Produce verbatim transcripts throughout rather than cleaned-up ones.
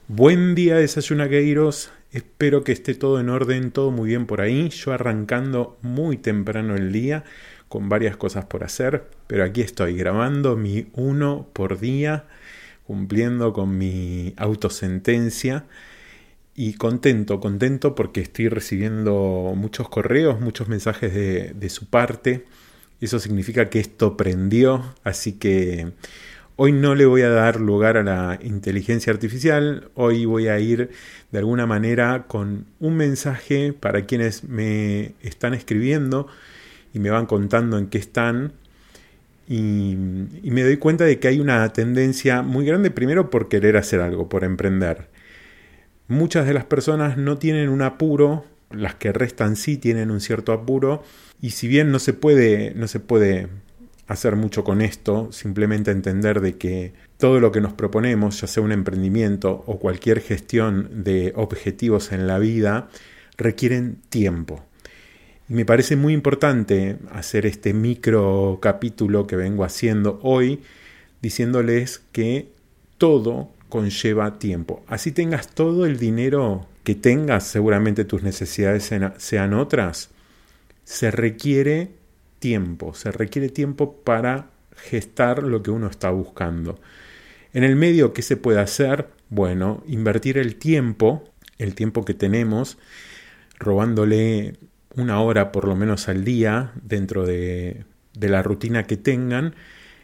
Buen día, desayunaqueiros. Espero que esté todo en orden, todo muy bien por ahí. Yo arrancando muy temprano el día con varias cosas por hacer, pero aquí estoy grabando mi uno por día, cumpliendo con mi autosentencia y contento, contento porque estoy recibiendo muchos correos, muchos mensajes de, de su parte. Eso significa que esto prendió, así que hoy no le voy a dar lugar a la inteligencia artificial. Hoy voy a ir de alguna manera con un mensaje para quienes me están escribiendo y me van contando en qué están. Y, y me doy cuenta de que hay una tendencia muy grande, primero por querer hacer algo, por emprender. Muchas de las personas no tienen un apuro, las que restan sí tienen un cierto apuro, y si bien no se puede, no se puede hacer mucho con esto, simplemente entender de que todo lo que nos proponemos, ya sea un emprendimiento o cualquier gestión de objetivos en la vida, requieren tiempo. Y me parece muy importante hacer este micro capítulo que vengo haciendo hoy, diciéndoles que todo conlleva tiempo. Así tengas todo el dinero que tengas, seguramente tus necesidades sean otras, se requiere tiempo, se requiere tiempo para gestar lo que uno está buscando. En el medio, ¿qué se puede hacer? Bueno, invertir el tiempo, el tiempo que tenemos, robándole una hora por lo menos al día dentro de, de la rutina que tengan,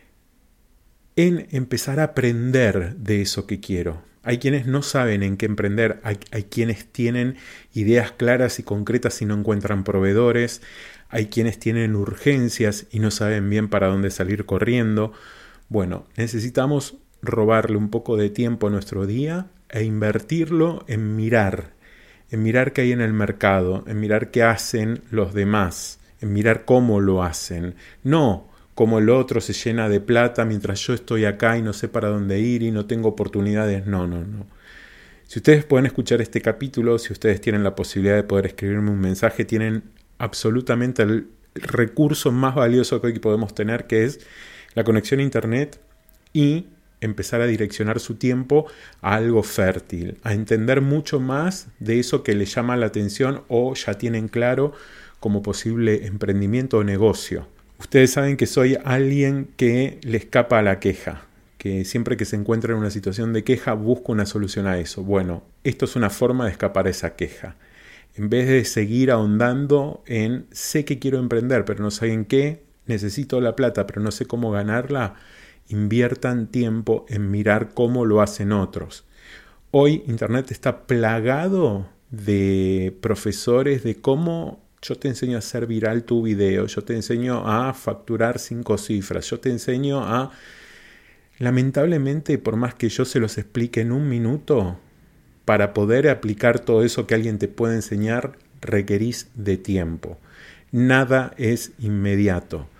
en empezar a aprender de eso que quiero. Hay quienes no saben en qué emprender, hay, hay quienes tienen ideas claras y concretas y no encuentran proveedores, hay quienes tienen urgencias y no saben bien para dónde salir corriendo. Bueno, necesitamos robarle un poco de tiempo a nuestro día e invertirlo en mirar, en mirar qué hay en el mercado, en mirar qué hacen los demás, en mirar cómo lo hacen. No como el otro se llena de plata mientras yo estoy acá y no sé para dónde ir y no tengo oportunidades. No, no, no. Si ustedes pueden escuchar este capítulo, si ustedes tienen la posibilidad de poder escribirme un mensaje, tienen absolutamente el recurso más valioso que hoy podemos tener, que es la conexión a internet y empezar a direccionar su tiempo a algo fértil, a entender mucho más de eso que les llama la atención o ya tienen claro como posible emprendimiento o negocio. Ustedes saben que soy alguien que le escapa a la queja, que siempre que se encuentra en una situación de queja busca una solución a eso. Bueno, esto es una forma de escapar a esa queja. En vez de seguir ahondando en sé que quiero emprender, pero no sé en qué, necesito la plata, pero no sé cómo ganarla, inviertan tiempo en mirar cómo lo hacen otros. Hoy Internet está plagado de profesores de cómo yo te enseño a hacer viral tu video, yo te enseño a facturar cinco cifras, yo te enseño a... Lamentablemente, por más que yo se los explique en un minuto, para poder aplicar todo eso que alguien te puede enseñar, requerís de tiempo. Nada es inmediato.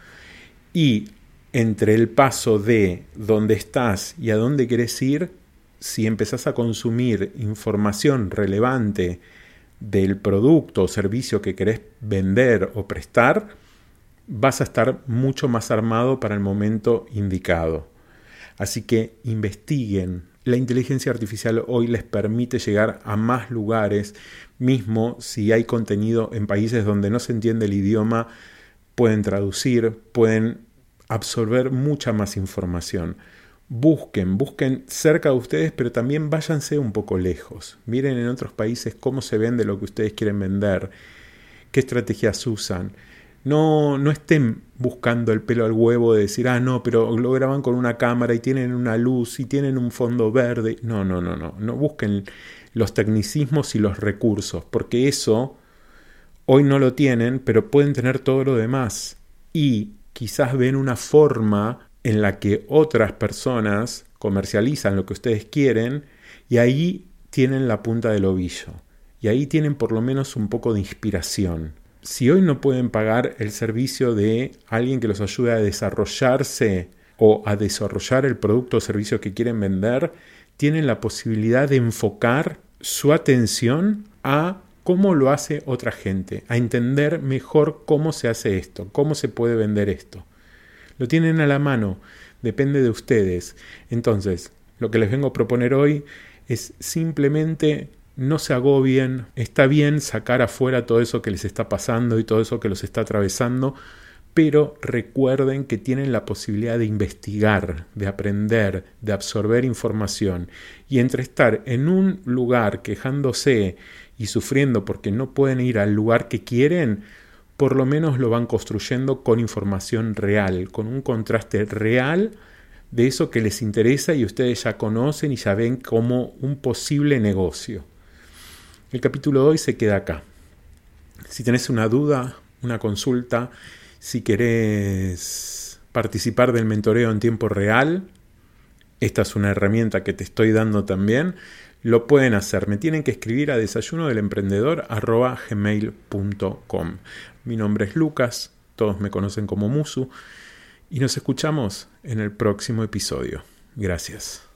Y entre el paso de dónde estás y a dónde querés ir, si empezás a consumir información relevante del producto o servicio que querés vender o prestar, vas a estar mucho más armado para el momento indicado. Así que investiguen. La inteligencia artificial hoy les permite llegar a más lugares, mismo si hay contenido en países donde no se entiende el idioma, pueden traducir, pueden absorber mucha más información. Busquen, busquen cerca de ustedes, pero también váyanse un poco lejos. Miren en otros países cómo se vende lo que ustedes quieren vender, qué estrategias usan. No, no estén buscando el pelo al huevo de decir, ah, no, pero lo graban con una cámara y tienen una luz y tienen un fondo verde. No, no, no, no. No busquen los tecnicismos y los recursos, porque eso hoy no lo tienen, pero pueden tener todo lo demás. Y quizás ven una forma en la que otras personas comercializan lo que ustedes quieren y ahí tienen la punta del ovillo. Y ahí tienen por lo menos un poco de inspiración. Si hoy no pueden pagar el servicio de alguien que los ayude a desarrollarse o a desarrollar el producto o servicio que quieren vender, tienen la posibilidad de enfocar su atención a cómo lo hace otra gente, a entender mejor cómo se hace esto, cómo se puede vender esto. Lo tienen a la mano, depende de ustedes. Entonces, lo que les vengo a proponer hoy es simplemente no se agobien, está bien sacar afuera todo eso que les está pasando y todo eso que los está atravesando, pero recuerden que tienen la posibilidad de investigar, de aprender, de absorber información, y entre estar en un lugar quejándose y sufriendo porque no pueden ir al lugar que quieren, por lo menos lo van construyendo con información real, con un contraste real de eso que les interesa y ustedes ya conocen y ya ven como un posible negocio. El capítulo de hoy se queda acá. Si tenés una duda, una consulta, si querés participar del mentoreo en tiempo real, esta es una herramienta que te estoy dando también, lo pueden hacer. Me tienen que escribir a desayunodelemprendedor arroba gmail punto com. Mi nombre es Lucas, todos me conocen como Musu, y nos escuchamos en el próximo episodio. Gracias.